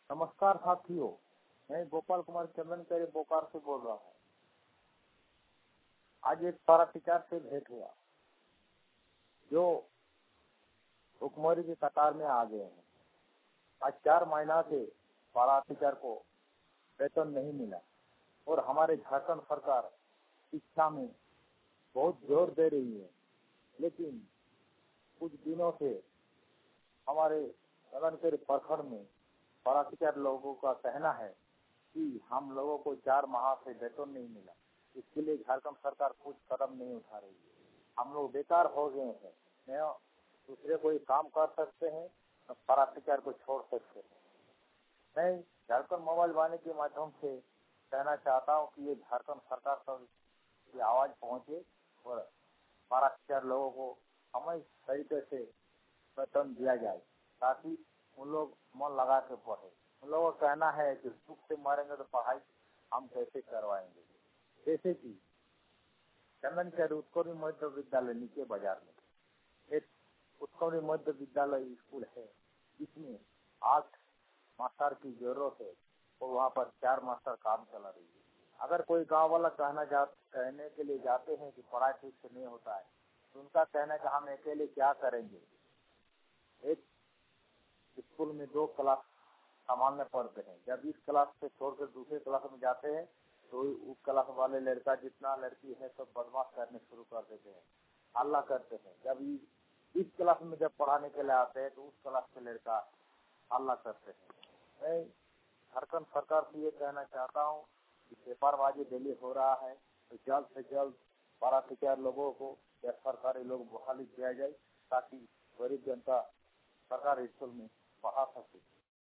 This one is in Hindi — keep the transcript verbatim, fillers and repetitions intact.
नमस्कार साथियों, मैं गोपाल कुमार चंदन करे बोकारो से बोल रहा हूँ। आज एक पारा टीचर से भेंट हुआ जो भुखमरी की कतार में आ गए हैं। आज चार महीना से पारा टीचर को वेतन नहीं मिला और हमारे झारखंड सरकार शिक्षा में बहुत जोर दे रही है, लेकिन कुछ दिनों से हमारे चंदन करे प्रखंड में पारा टीचर लोगों का कहना है कि हम लोगों को चार माह से वेतन नहीं मिला। इसके लिए झारखंड सरकार कुछ कदम नहीं उठा रही है। हम लोग बेकार हो गए हैं, न दूसरे कोई काम कर सकते हैं न पारा टीचर को छोड़ सकते हैं। मैं झारखंड मोबाइल वाणी के माध्यम से कहना चाहता हूँ कि ये झारखंड सरकार तक ये आवाज पहुँचे और पारा टीचर लोगों को समय तरीके से वेतन दिया जाए ताकि उन लोग मन लगा के पढ़े। उन लोगों का कहना है कि भूख से मरेंगे तो पढ़ाई हम कैसे करवाएंगे। जैसे कि चंदन करे उत्कर्ष मध्य विद्यालय नीचे बाजार में एक उत्कर्ष मध्य विद्यालय स्कूल है, जिसमें आठ मास्टर की जरूरत है और वहाँ पर चार मास्टर काम चला रही है। अगर कोई गांव वाला कहना जा कहने के लिए जाते हैं कि पढ़ाई ठीक से नहीं होता है, तो उनका कहना है कि हम अकेले क्या करेंगे। एक स्कूल में दो क्लास सामान्य पढ़ते हैं, जब इस क्लास से छोड़कर दूसरे क्लास में जाते हैं तो उस क्लास वाले लड़का जितना लड़की है सब बदमाश करने शुरू कर देते हैं, हल्ला करते हैं। जब इस क्लास में जब पढ़ाने के लिए आते हैं तो उस क्लास के लड़का हल्ला करते हैं। मैं झारखंड सरकार से ये कहना चाहता हूँ कि पेपरबाजी दिल्ली हो रहा है, तो जल्द से जल्द पारा टीचर लोगों को या सरकारी लोग बहाली किया जाए ताकि गरीब जनता सरकारी स्कूल में पढ़ा सके।